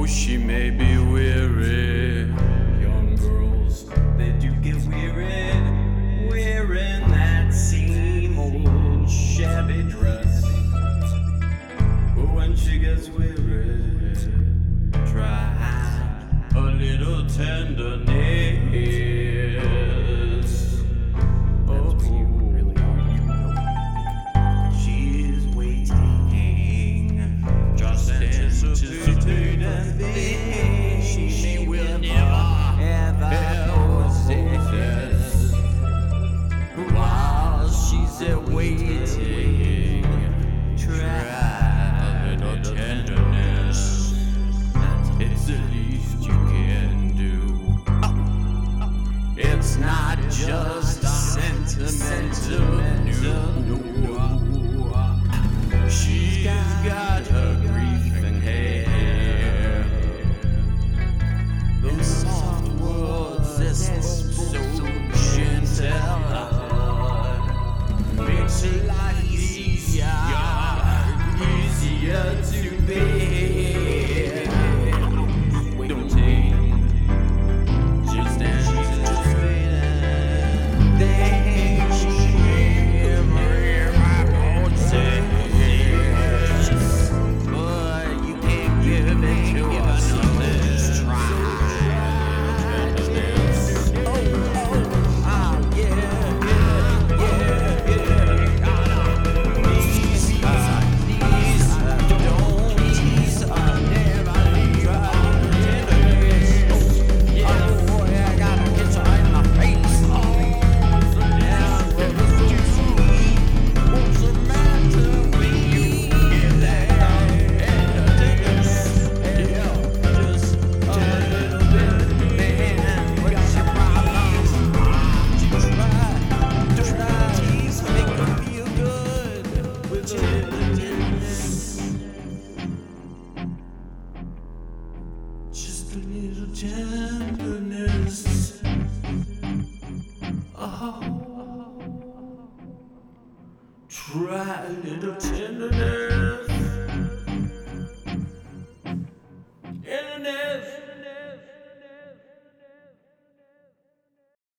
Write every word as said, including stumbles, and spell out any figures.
she may be weary. Young girls, they do get weary, wearing that same old shabby dress. But when she gets weary, try a little tenderness. Waiting, try a little tenderness. It's the least you can do. It's not just sentimental. She's got her grief and hair. Those soft words that spoke so gentle makes it a lot easier, easier to bear. Waiting, just anticipating. Then she but you can't give it to us unless try. Oh, oh, ah, yeah, yeah, yeah, yeah. Just a little tenderness. Oh, try a little tenderness.